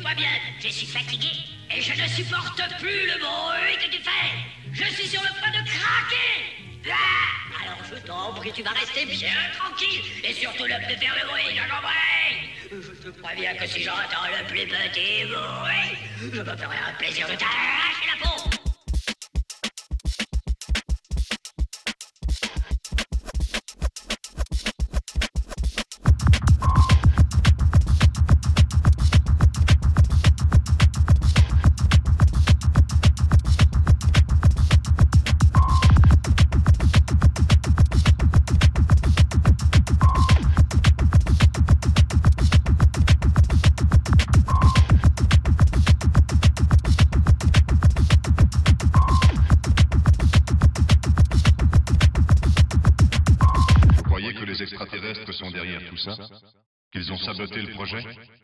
Écoute-moi bien, je suis fatigué et je ne supporte plus le bruit que tu fais. Je suis sur le point de craquer. Ah, alors je t'en prie, tu vas rester bien tranquille et surtout ne plus faire le bruit, t'as compris? Je te préviens que si j'entends le plus petit bruit, je me ferai un plaisir de t'arracher la peau. Les extraterrestres sont derrière tout ça? Qu'ils ont saboté le projet?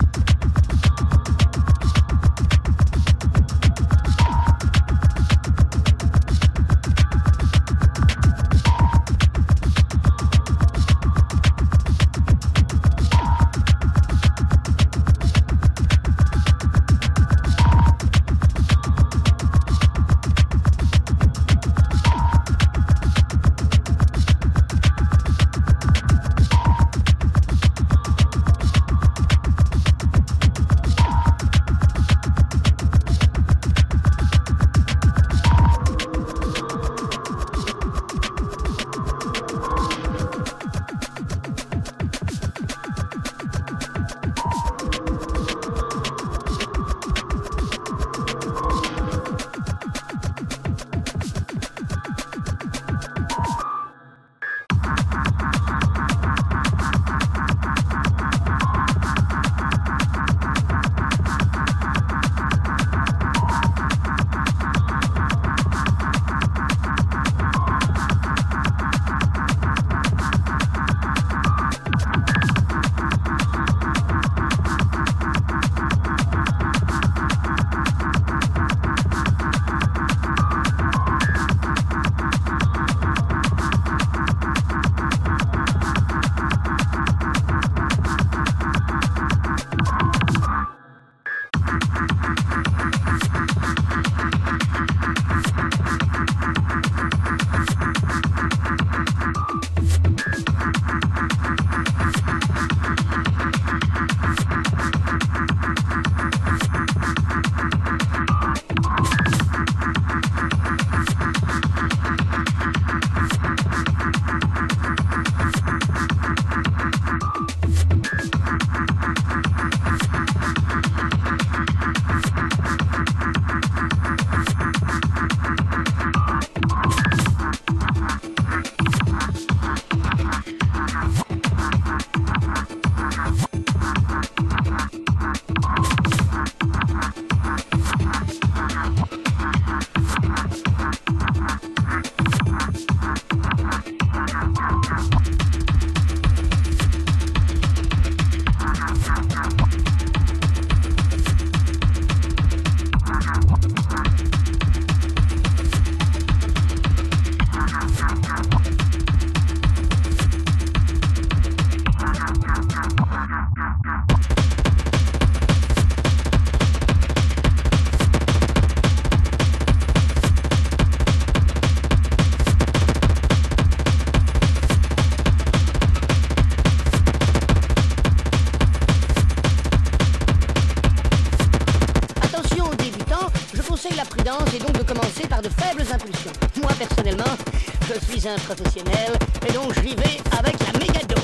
La prudence est donc de commencer par de faibles impulsions. Moi, personnellement, je suis un professionnel et donc j'y vais avec la méga dose.